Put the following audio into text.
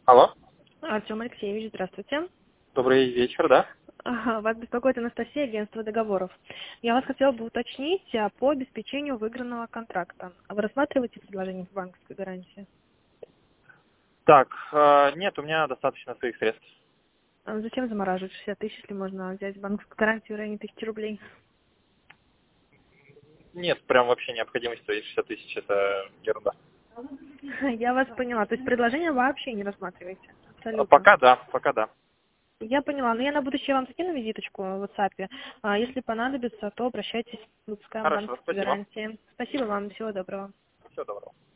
Алло, Артем Алексеевич, здравствуйте. добрый вечер, да? Ага, вас беспокоит Анастасия, агентство договоров. Я вас хотела бы уточнить по обеспечению выигранного контракта. А вы рассматриваете предложение по банковской гарантии? Так, нет, у меня достаточно своих средств. А зачем замораживать 60 тысяч, если можно взять банковскую гарантию в районе 1000 рублей? Нет, прям вообще необходимости своих 60 тысяч, это ерунда. Я вас поняла. То есть предложение вообще не рассматриваете? Абсолютно. Пока да, пока да. Я поняла. Но я на будущее вам закину визиточку в WhatsApp. Если понадобится, то обращайтесь. Выпускаем Хорошо, банковские спасибо. гарантии. Спасибо вам. Всего доброго. Всего доброго.